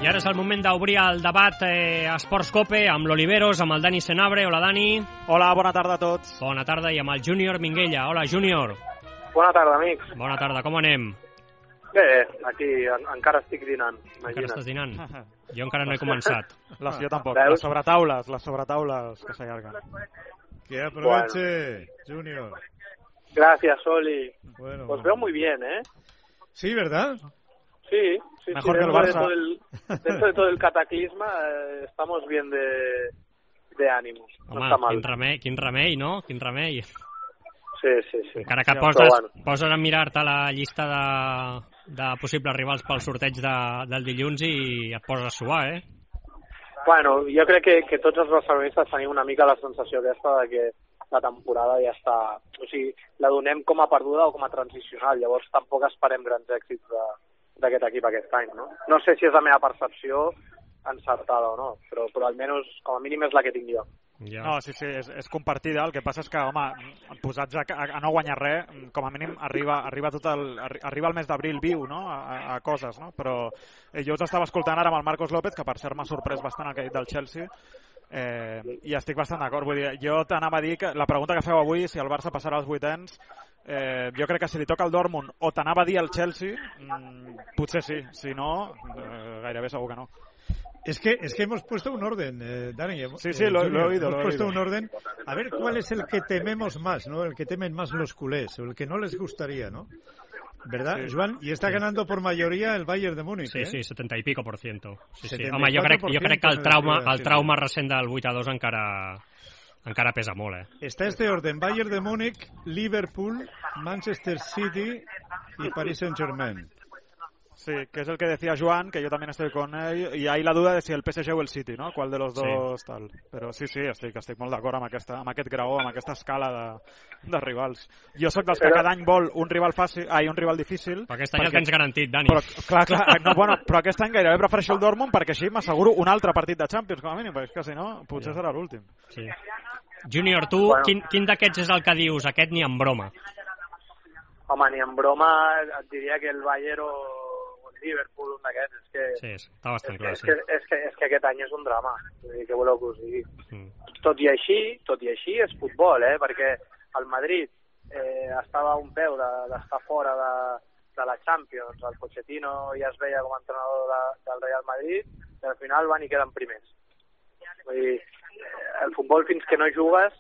I ara és el moment d'obrir el debat Esports Cope amb l'Oliveros, amb el Dani Senabre. Hola, Dani. Hola, bona tarda a tots. Bona tarda, i amb el Júnior Minguella. Hola, Júnior. Bona tarda, amics. Bona tarda, com anem? Bé, aquí encara estic dinant, imagina't. Encara estàs dinant? Jo encara no he començat. Jo tampoc. Veus? Les sobretaules que s'allarguen. Que aproveche, Junior. Gracias, Oli. Bueno, Os veo muy bien, ¿eh? Sí, ¿verdad? Sí, Mejor que el dentro Barça. Dentro de todo el cataclisma estamos bien de ánimo. No Home, està mal. quin remei, no? Quin remei. Sí. Encara que Sí, poses a mirar-te la llista de possibles rivals pel sorteig del dilluns i et poses a suar, eh? Bueno, jo crec que tots els barcelonistes tenim una mica la sensació aquesta de que la temporada ja està... O sigui, la donem com a perduda o com a transicional, llavors tampoc esperem grans èxits d'aquest equip aquest any, no? No sé si és la meva percepció encertada o no, però almenys, com a mínim, és la que tinc jo. Ja. No, sí, és compartida. El que passa és que, home, posats a no guanyar res, com a mínim arriba el mes d'abril viu, no?, a coses, no? Però jo us estava escoltant ara amb el Marcos López, que per cert m'ha sorprès bastant el que ha dit del Chelsea, i estic bastant d'acord. Vull dir, jo t'anava a dir que la pregunta que feu avui, si el Barça passarà als vuitens, jo crec que si li toca el Dortmund o t'anava a dir el Chelsea, potser sí, si no, gairebé segur que no. Es que hemos puesto un orden, Dani. Sí, lo he oído. Hemos puesto un orden. A ver cuál es el que tememos más, ¿no? El que temen más los culés, o el que no les gustaría, ¿no? ¿Verdad, Sí. Joan? Y está ganando por mayoría el Bayern de Múnich, Sí, 70 i pico %. Sí. 74%, Home, jo crec que el sí. trauma recent del 8-2 encara pesa molt, eh? Está este orden: Bayern de Múnich, Liverpool, Manchester City y Paris Saint-Germain. Sí, que es el que decía Joan, que yo también estoy con él, y hay la duda de si el PSG o el City, no? Qual de los dos tal. Però sí, estic molt d'acord amb aquest graó, amb aquesta escala de rivals. Jo sóc dels que cada any vol un rival difícil. Però aquest any el tens garantit, Dani. Però, clar, no, bueno, però aquest any gairebé prefereixo el Dortmund perquè així m'asseguro un altre partit de Champions, com a mínim, perquè és que si no, potser serà l'últim. Sí. Júnior, tu, quin d'aquests és el que dius? Aquest ni en broma. Home, ni en broma et diria que el Bayern o Liverpool, un d'aquests, és que... Sí, està bastant clar, sí. És que aquest any és un drama, vull dir, què voleu que us digui? Tot i així és futbol, perquè el Madrid estava a un peu d'estar fora de la Champions, el Pochettino ja es veia com a entrenador del Real Madrid, i al final van i queden primers. Vull dir, el futbol fins que no jugues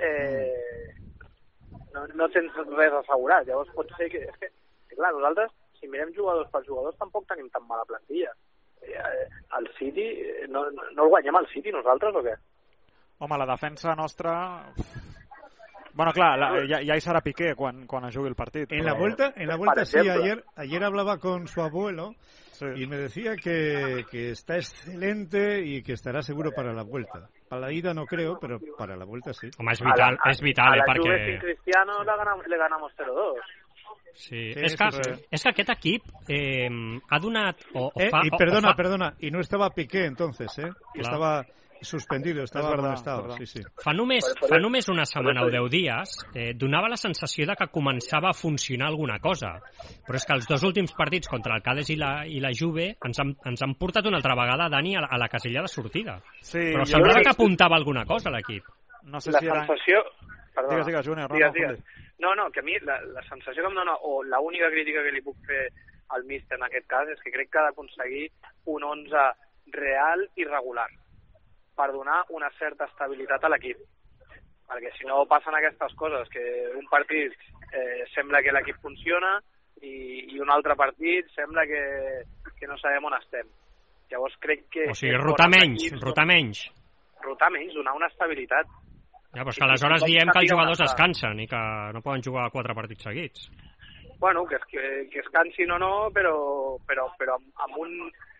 no tens res assegurat, llavors pot ser que... És que clar, nosaltres, si mirem jugadors per jugadors, tampoc tenim tan mala plantilla. El City, no el guanyem al City nosaltres o què? Home, la defensa nostra... Bueno, clar, ja hi serà Piqué quan es jugui el partit. En la vuelta sí, ayer hablaba con su abuelo, sí, y me decía que está excelente y que estará seguro para la vuelta. Para la ida no creo, pero para la vuelta sí. Home, és vital, a la perquè... Juve sin Cristiano le ganamos 0-2. Sí. Sí, És que aquest equip ha donat... Y perdona, y no estaba Piqué entonces, Estaba suspendido, estaba amonestado. Sí. Fa només una setmana o 10 dies donava la sensació de que començava a funcionar alguna cosa, però és que els dos últims partits contra el Cádiz i la Juve ens han portat una altra vegada, Dani, a la casella de sortida. Sí, però semblava que apuntava alguna cosa l'equip. No sé la si era... sensació... Perdona. Digues, Júnior. Digues. No, que a mi la sensació que em dona, o l'única crítica que li puc fer al míster en aquest cas, és que crec que ha d'aconseguir un 11 real i regular per donar una certa estabilitat a l'equip. Perquè si no passen aquestes coses, que un partit sembla que l'equip funciona i un altre partit sembla que no sabem on estem. Llavors crec que... O sigui, rotar menys. Rotar menys, donar una estabilitat. Ja, però és que aleshores diem que els jugadors es cansen i que no poden jugar 4 partits seguits. Bueno, que es cansin o no, però amb un...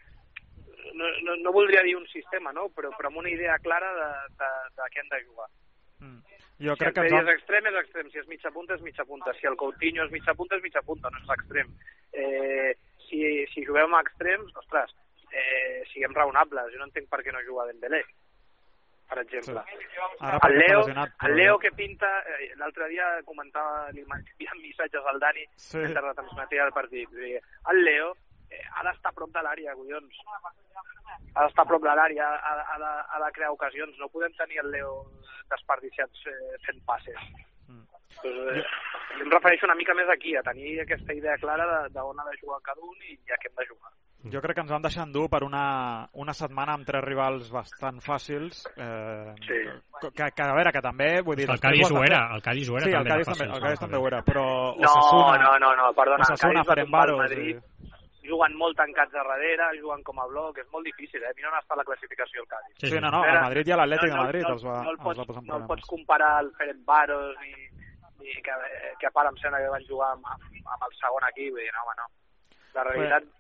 No voldria dir un sistema, no? Però amb una idea clara de què han de jugar. Jo crec que si és extrem, és extrem. Si és mitja punta, és mitja punta. Si el Coutinho és mitja punta, no és extrem. Si juguem a extrems, ostres, siguem raonables. Jo no entenc per què no juga Dembélé, per exemple. Sí. El Leo que pinta... L'altre dia comentava, li enviant missatges al Dani mentre retransmetia el partit. El Leo ha d'estar a prop de l'àrea, collons. Ha d'estar a prop de l'àrea, ha de crear ocasions. No podem tenir el Leo desperdiciat fent passes. Pues, jo em refereixo una mica més aquí, a tenir aquesta idea clara d'on ha de jugar cada un i a què hem de jugar. Jo crec que ens van deixar endur per una setmana amb 3 rivals bastant fàcils. Sí. Que a veure, que també... Vull dir, el Cádiz ho era, sí, el Cádiz també ho era, però... No, perdona, Osasuna, el Cádiz Ferencváros... Madrid, juguen molt tancats a darrere, juguen com a bloc, és molt difícil, Mira on està la classificació el Cádiz. Sí, no, el Madrid i l'Atlètic de Madrid els va posar en no el pots comparar el Ferencváros ni que a part em sembla que van jugar amb el segon equip, vull dir, no, home, no. La realitat...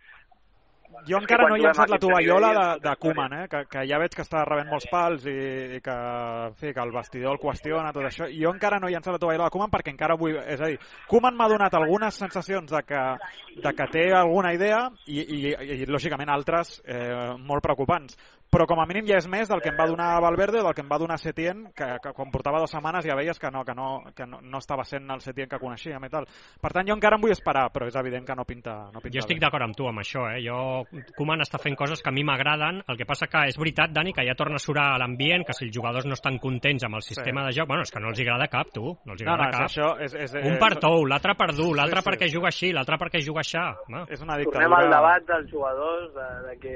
Jo encara no he llançat la tovallola de Koeman, que ja veig que està rebent molts pals i que, en fi, que el vestidor el qüestiona, tot això. Jo encara no he llançat la tovallola de Koeman perquè encara vull... És a dir, Koeman m'ha donat algunes sensacions de que té alguna idea i lògicament, altres molt preocupants. Però com a mínim ja és més del que em va donar Valverde o del que em va donar Setién, que quan portava 2 setmanes ja veies que no estava sent el Setién que coneixíem i tal. Per tant, jo encara em vull esperar, però és evident que no pinta jo estic d'acord amb tu amb això, Koeman està fent coses que a mi m'agraden, el que passa que és veritat, Dani, que ja torna a surar a l'ambient, que si els jugadors no estan contents amb el sistema de joc, bueno, és que no els agrada cap, tu, no els agrada cap. Això un per tou, l'altre per dur, l'altre perquè juga així, l'altre perquè juga aixà. És una dictadura. Tornem al debat dels jugadors, de que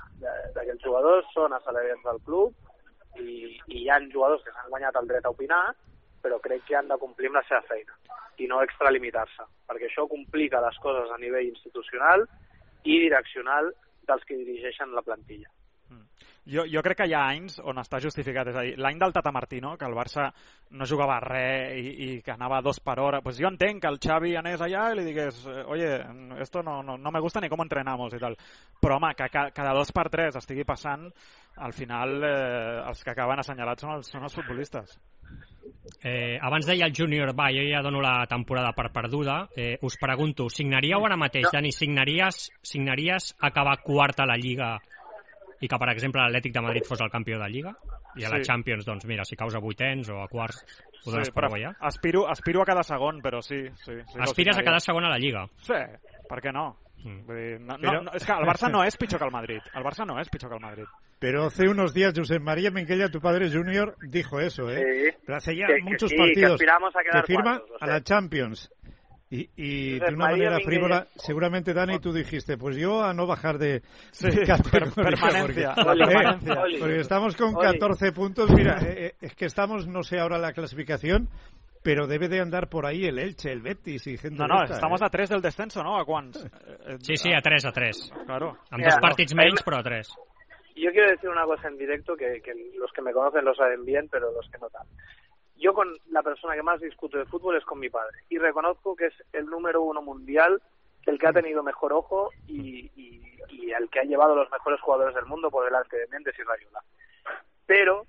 els jugadors són assalariats del club i hi ha jugadors que s'han guanyat el dret a opinar, però crec que han de complir amb la seva feina i no extralimitar-se, perquè això complica les coses a nivell institucional i direccional dels que dirigeixen la plantilla. Jo crec que hi ha anys on està justificat, és a dir, l'any del Tata Martino, que el Barça no jugava res i que anava 2 per hora, pues jo entenc que el Xavi anés allà i li digués, oye, esto no me gusta ni cómo entrenamos i tal, però home, que cada 2 per 3 estigui passant, al final els que acaben assenyalats són els futbolistes. Abans deia el Júnior, jo ja dono la temporada per perduda, us pregunto, signaríeu ara mateix, Dani, signaries acabar quart a la Lliga i que, per exemple, l'Atlètic de Madrid fos el campió de Lliga? I a la Champions, doncs mira, si caus a vuitens o a quarts, ho dones per guanyar? Aspiro a quedar segon, però sí. Aspires a quedar segon a la Lliga? Sí, per què no? Vull dir, és que el Barça no és pitjor que el Madrid. El Barça no és pitjor que el Madrid. Pero hace unos días Josep María Minguella, tu padre Junior, dijo eso, Sí, pero hace ya muchos que partidos que firma cuartos, a la Champions. Y de una manera frívola, seguramente, Dani, tú dijiste, pues yo a no bajar de permanencia. Porque estamos con 14 puntos. Mira, es que estamos, no sé ahora la clasificación, pero debe de andar por ahí el Elche, el Betis y gente... No, estamos a 3 del descenso, ¿no? ¿A cuántos? Sí, a 3. Claro. Amb 2 partits menys, però a 3. Yo quiero decir una cosa en directo que los que me conocen lo saben bien, pero los que no tanto. Yo con la persona que más discuto de fútbol es con mi padre y reconozco que es el número 1 mundial, el que ha tenido mejor ojo y el que ha llevado los mejores jugadores del mundo por delante de Méndez y Rayola. Pero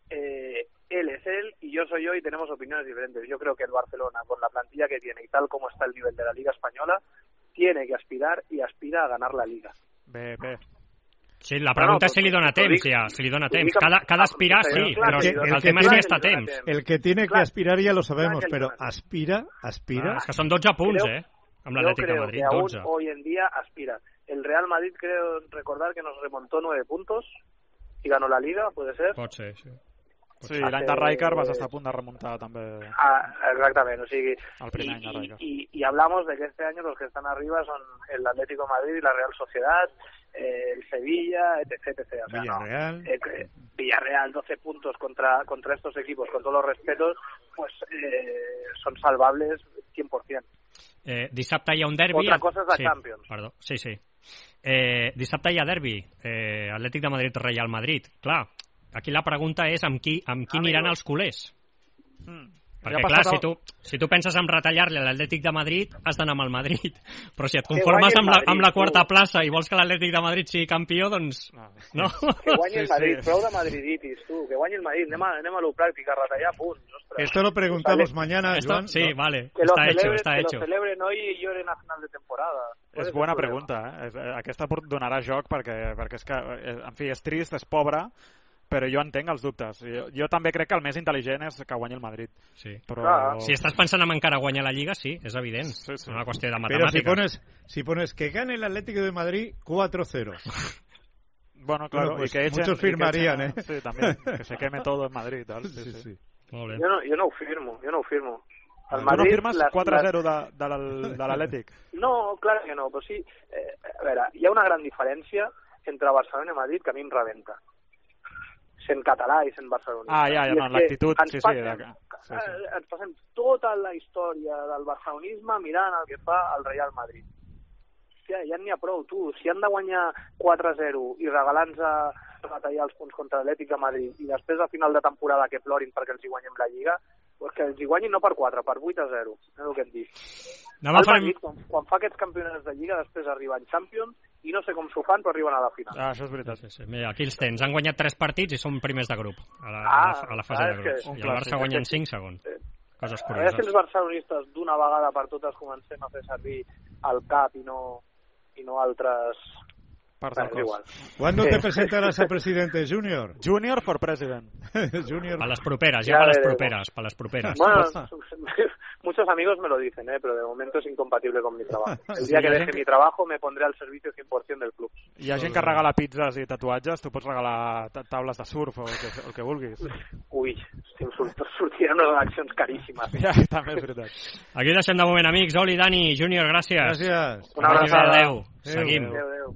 él es él y yo soy yo y tenemos opiniones diferentes. Yo creo que el Barcelona, con la plantilla que tiene y tal como está el nivel de la Liga Española, tiene que aspirar y aspira a ganar la Liga. Bé. Sí, la pregunta és si li dona temps, ja, si li dona temps. Cada aspirar, sí, però el tema és si està temps. El que tiene que aspirar ya lo sabemos, pero aspira. És que són 12 punts, amb l'Atlètic de Madrid, 12. Yo creo que aún hoy en día aspira. El Real Madrid, creo recordar que nos remontó 9 puntos y ganó la Liga, ¿puede ser? Pot ser, sí. Sí, l'any de Rijkaard vas estar a punt de remuntar també. Exactamente, o sigui, el primer any de Rijkaard. Y hablamos de que este año los que están arriba son el Atlético de Madrid y la Real Sociedad, el Sevilla, etc. O sea, Villarreal. Villarreal, 12 puntos contra estos equipos, con todos los respetos, pues son salvables 100%. Dissabte hi ha un derbi... Otra cosa és la Champions. Perdó, sí. Dissabte hi ha derbi, Atlètic de Madrid-Real Madrid. Clar, aquí la pregunta és amb qui aniran els culers. Perquè, clar, si tu penses en retallar-li a l'Atlètic de Madrid, has d'anar amb el Madrid. Però si et conformes amb la quarta plaça i vols que l'Atlètic de Madrid sigui campió, doncs... No? Que guanyi el Madrid, prou de madriditis, tu. Que guanyi el Madrid, anem a lo pràctic, a retallar punts. Ostres. Esto lo preguntamos mañana, Joan. Sí, vale, está hecho. Que lo celebren hoy y lloren a final de temporada. És bona pregunta, Aquesta donarà joc perquè és que, en fi, és trist, és pobre, però jo entenc els dubtes. Jo també crec que el més intel·ligent és que guanyi el Madrid. Sí. Però... Si estás pensant en encara guanyar la Lliga, sí, és evident. Sí. És una qüestió de Pero matemàtiques. si pones que gane el Atlético de Madrid 4-0. Bueno, claro, Bueno, pues y que echen, muchos firmarían, y que echen, Sí, también, que se queme todo en Madrid. Tal. Sí. Molt bé. Jo no ho firmo. El Tu Madrid, no firmes 4-0 de l'Atlètic? No, clar que no, però sí... a veure, hi ha una gran diferència entre Barcelona i Madrid que a mi em rebenta. Sent català i sent barceloní. Ja, no, l'actitud, sí. Ens passem tota la història del barcelonisme mirant el que fa el Real Madrid. Hòstia, ja n'hi ha prou, tu. Si han de guanyar 4-0 i regalar-nos a retallar els punts contra l'Atlètic de Madrid i després a final de temporada que plorin perquè els hi guanyem la Lliga, pues que els hi guanyin no per 4, per 8-0, és el que et dic. El Madrid, quan fa aquests campionats de Lliga, després arriba en Champions i no sé com s'ho fan, però arriben a la final. Això és veritat. Sí. Mira, aquí els tens. Han guanyat 3 partits i són primers de grup, a la fase de grups. I el Barça guanya en 5 segons. Coses A veure si curioses. els barcelonistes d'una vegada per totes comencem a fer servir el cap i no altres... Igual. ¿Cuándo te presentarás a presidente, Junior? Junior for president. Junior. A les properes, ja per les properes. Bueno, muchos amigos me lo dicen, pero de momento es incompatible con mi trabajo. El día que deje mi trabajo me pondré al servicio 100% del club. Hi ha gent que regala pizzas i tatuatges, tu pots regalar taules de surf o el que vulguis. Ui, sortiran unes eleccions caríssimes. Ja, també és veritat. Aquí deixem de moment, amics. Oli, Dani, Júnior, gràcies. Gràcies. Una abraçada. Adéu. Seguim. Adéu.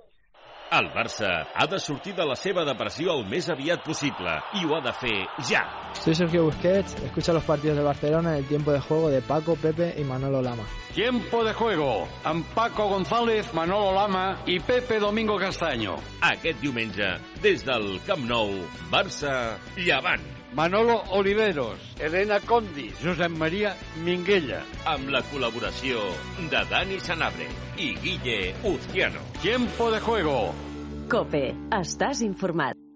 El Barça ha de sortir de la seva depressió el més aviat possible i ho ha de fer ja. Soy Sergio Busquets, escucha los partidos de Barcelona en el tiempo de juego de Paco, Pepe y Manolo Lama. Tiempo de juego amb Paco González, Manolo Lama i Pepe Domingo Castaño. Aquest diumenge, des del Camp Nou, Barça-Llevant. Manolo Oliveros, Elena Condi, Josep Maria Minguella. Amb la col·laboració de Dani Sanabria i Guille Uzquiano. Tiempo de juego. COPE. Estàs informat.